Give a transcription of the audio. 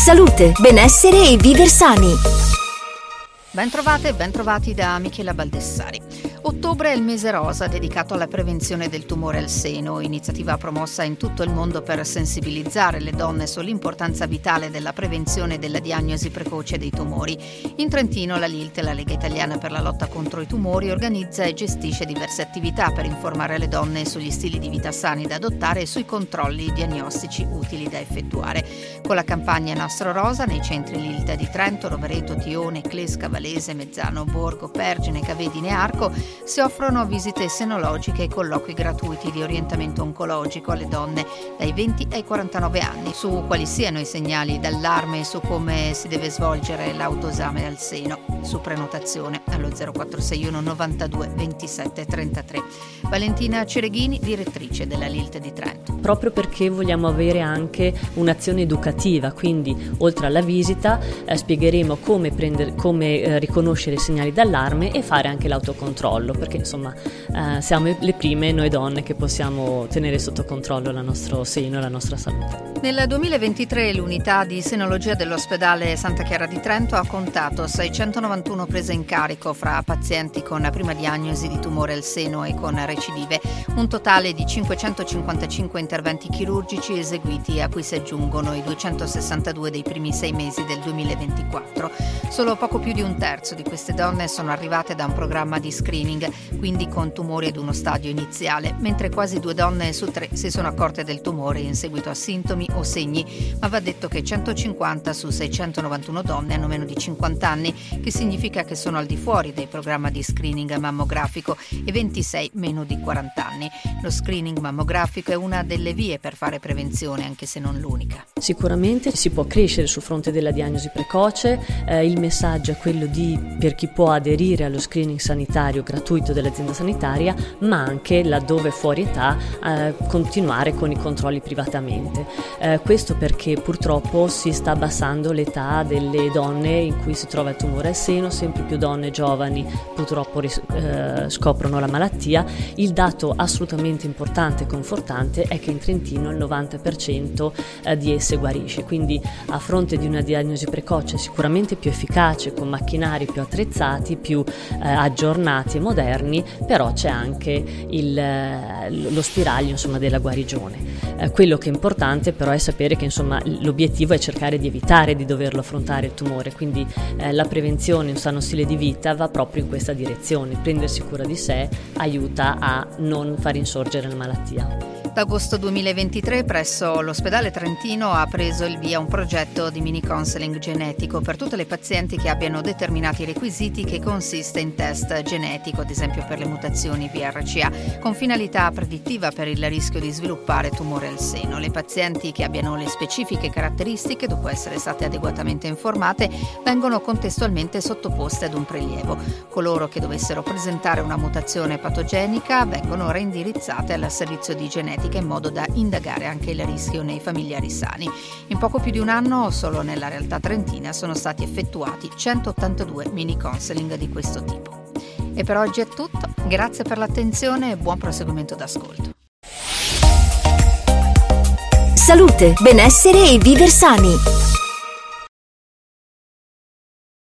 Salute, benessere e viver sani. Bentrovate e bentrovati da Michela Baldessari. Ottobre è il mese rosa dedicato alla prevenzione del tumore al seno, iniziativa promossa in tutto il mondo per sensibilizzare le donne sull'importanza vitale della prevenzione e della diagnosi precoce dei tumori. In Trentino la LILT, la Lega Italiana per la lotta contro i tumori, organizza e gestisce diverse attività per informare le donne sugli stili di vita sani da adottare e sui controlli diagnostici utili da effettuare. Con la campagna Nastro Rosa nei centri LILT di Trento, Rovereto, Tione, Clesca, Valese, Mezzano, Borgo, Pergine, Cavedine e Arco si offrono visite senologiche e colloqui gratuiti di orientamento oncologico alle donne dai 20 ai 49 anni su quali siano i segnali d'allarme e su come si deve svolgere l'autosame al seno, su prenotazione allo 0461 92 27 33. Valentina Cereghini, direttrice della LILT di Trento. Proprio perché vogliamo avere anche un'azione educativa, quindi oltre alla visita spiegheremo come riconoscere i segnali d'allarme e fare anche l'autocontrollo, perché insomma siamo le prime noi donne che possiamo tenere sotto controllo il nostro seno e la nostra salute. Nel 2023 l'unità di senologia dell'ospedale Santa Chiara di Trento ha contato 691 prese in carico fra pazienti con prima diagnosi di tumore al seno e con recidive, un totale di 555 interventi chirurgici eseguiti, a cui si aggiungono i 262 dei primi 6 mesi del 2024. Solo poco più di un terzo di queste donne sono arrivate da un programma di screening, quindi con tumori ad uno stadio iniziale, mentre quasi 2 donne su 3 si sono accorte del tumore in seguito a sintomi o segni, ma va detto che 150 su 691 donne hanno meno di 50 anni, che significa che sono al di fuori del programma di screening mammografico, e 26 meno di 40 anni. Lo screening mammografico è una delle vie per fare prevenzione, anche se non l'unica. Sicuramente si può crescere sul fronte della diagnosi precoce, il messaggio è quello per chi può aderire allo screening sanitario gratuito dell'azienda sanitaria, ma anche laddove fuori età continuare con i controlli privatamente. Questo perché purtroppo si sta abbassando l'età delle donne in cui si trova il tumore al seno, sempre più donne giovani purtroppo scoprono la malattia. Il dato assolutamente importante e confortante è che in Trentino il 90% di esse guarisce, quindi a fronte di una diagnosi precoce sicuramente più efficace, con macchinari più attrezzati, più aggiornati e moderni, però c'è anche lo spiraglio della guarigione. Quello che è importante però è sapere che l'obiettivo è cercare di evitare di doverlo affrontare il tumore, quindi la prevenzione, un sano stile di vita va proprio in questa direzione. Prendersi cura di sé aiuta a non far insorgere la malattia. Da agosto 2023 presso l'ospedale trentino ha preso il via un progetto di mini counseling genetico per tutte le pazienti che abbiano determinati requisiti, che consiste in test genetico, ad esempio per le mutazioni BRCA, con finalità predittiva per il rischio di sviluppare tumore al seno. Le pazienti che abbiano le specifiche caratteristiche, dopo essere state adeguatamente informate, vengono contestualmente sottoposte ad un prelievo. Coloro che dovessero presentare una mutazione patogenica vengono reindirizzate al servizio di genetica, in modo da indagare anche il rischio nei familiari sani. In poco più di un anno, solo nella realtà trentina, sono stati effettuati 182 mini counseling di questo tipo. E per oggi è tutto. Grazie per l'attenzione e buon proseguimento d'ascolto. Salute, benessere e viver sani.